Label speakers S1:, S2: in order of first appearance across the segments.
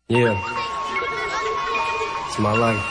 S1: Yeah, it's my life.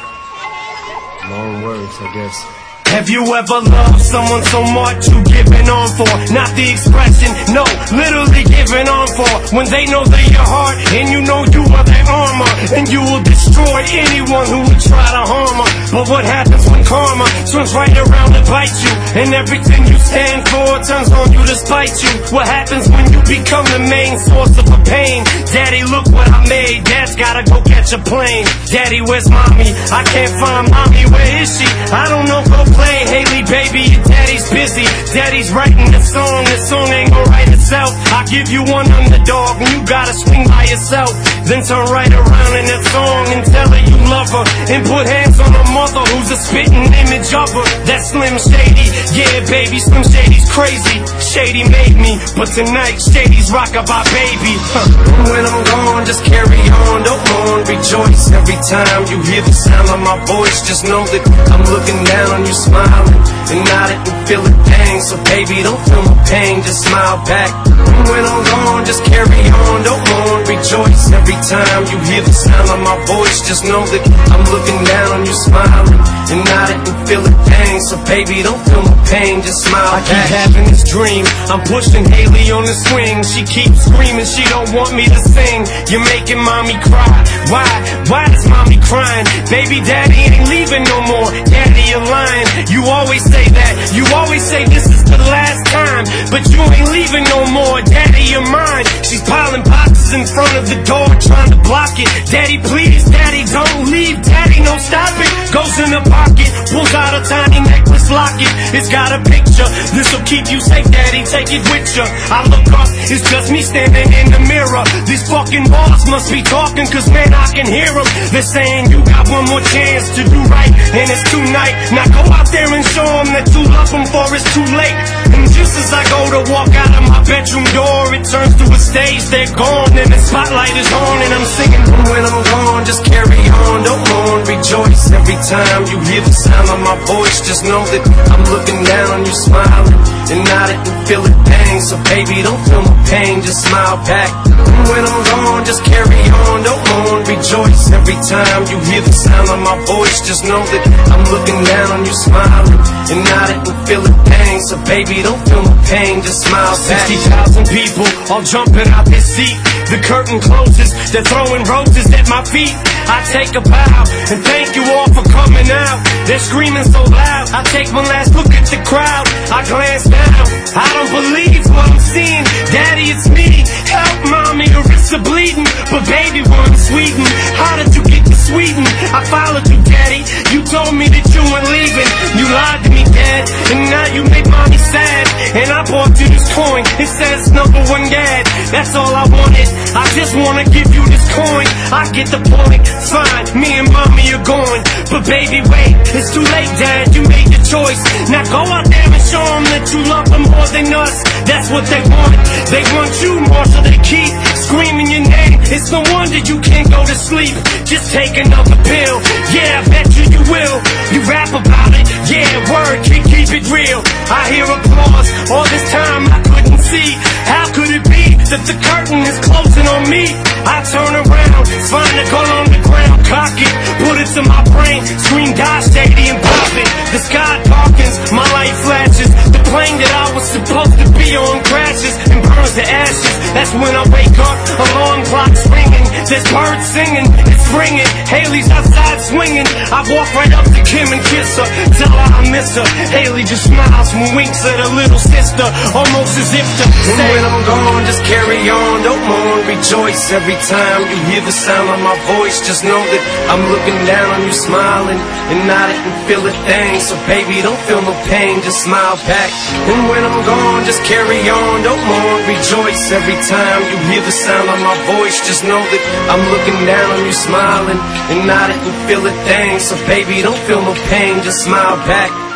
S1: Long words, I guess.
S2: Have you ever loved someone so much you giving on for? Not the expression, no, literally giving on for. When they know they're your heart and you know you are their armor, and you will destroy anyone who would try to harm her. But what happens when karma swings right around to bite you, and everything you stand for turns on you to spite you? What happens when you become the main source of a pain? Daddy, look what I made. Dad's gotta go catch a plane. Daddy, where's mommy? I can't find mommy. Where is she? I don't know, go play. Haley, baby, your daddy's busy. Daddy's writing the song ain't gonna write itself. I give you one underdog and you gotta swing by yourself. Then turn right around in that song and tell her you love her, and put hands on her mother who's a spitting image of her. That's Slim Shady. Yeah, baby, Slim Shady's crazy. Shady made me, but tonight Shady's rock-a-bye baby. When I'm gone, just carry on, don't mourn, rejoice. Every time you hear the sound of my voice, just know that I'm looking down on you, smiling, and I didn't feel a thing. So baby, don't feel my pain, just smile back. When I'm gone, just carry on, don't mourn, rejoice. Every time you hear the sound of my voice, just know that I'm looking down on you, smiling, and I didn't feel a thing. So baby, don't feel my pain, just smile back. I keep having this dream, I'm pushing Haley on the swing. She keeps screaming, she don't want me to sing. You're making mommy cry. Why is mommy crying? Baby, daddy ain't leaving no more. Daddy, you're lying. You always say that, you always say this is the last time, but you ain't leaving no more. Daddy, you're mine. She's piling boxes in front of the door, trying to block it. Daddy, please, daddy, don't leave. Daddy, no, stop it. Goes in the pocket, pulls out a tiny necklace locket. It's got a picture, this'll keep you safe, daddy, take it with you. I look up, it's just me standing in the mirror. These fucking walls must be talking, cause man, I can hear them. They're saying you got one more chance to do right, and it's tonight. Now go out there and show them that you love them, for it's too late. And just as I go to walk out of my bedroom door, it turns to a stage, they're gone, and the spotlight is on, and I'm singing. When I'm gone, just carry on, don't mourn, rejoice. Every time you hear the sound of my voice, just know that I'm looking down on you, smiling, and I didn't feel a thing. So baby, don't feel my pain, just smile back. When I'm gone, just carry on, don't mourn, rejoice. Every time you hear the sound of my voice, just know that I'm looking down on you, smiling, and I didn't feel a thing. So baby, don't feel my pain, just smile back. 60,000 people all jumping out their seat. The curtain closes, they're throwing roses at my feet. I take a bow and thank you all for coming out. They're screaming so loud, I take one last look at the crowd. I glance down, I don't believe what I'm seeing. Daddy, it's me, help mommy, her wrists are bleeding. But baby, we're in Sweden, how did you get to Sweden? I followed you, daddy, you told me that you weren't leaving. You lied to me, dad, and now you make mommy sad. And I bought you this coin, it says #1 dad. That's all I wanted, I just wanna give you this coin. I get the point, fine, me and mommy are going. But baby, wait, it's too late, dad, you made your choice. Now go out there and show them that you love them more than us. That's what they want, they want you more, so they keep screaming your name. It's no wonder you can't go to sleep, just take another pill. Yeah, I bet you will, you rap about it. Yeah, word, keep it real. I hear applause, all this time I couldn't see. How could it be that the curtain is closing on me? I turn around, find a gun on the ground, cock it, put it to my brain, scream die Shady and pop it. The sky darkens, my light flashes, the plane that I was supposed to be on crashes and burns to ashes. That's when I wake up, alarm clock's ringing, there's birds singing, it's springing, Haley's outside swinging. I walk right up to Kim and kiss her, tell her I miss her. Haley just smiles and winks at her little sister, almost as if to say, when I'm gone, just carry on, don't mourn, rejoice. Every time you hear the sound of my voice, just know that I'm looking down on you, smiling, and I didn't feel a thing. So baby, don't feel no pain, just smile back. And when I'm gone, just carry on, don't mourn, rejoice. Every time you hear the sound of my voice, just know that I'm looking down on you, smiling, and I didn't feel a thing. So baby, don't feel no pain, just smile back.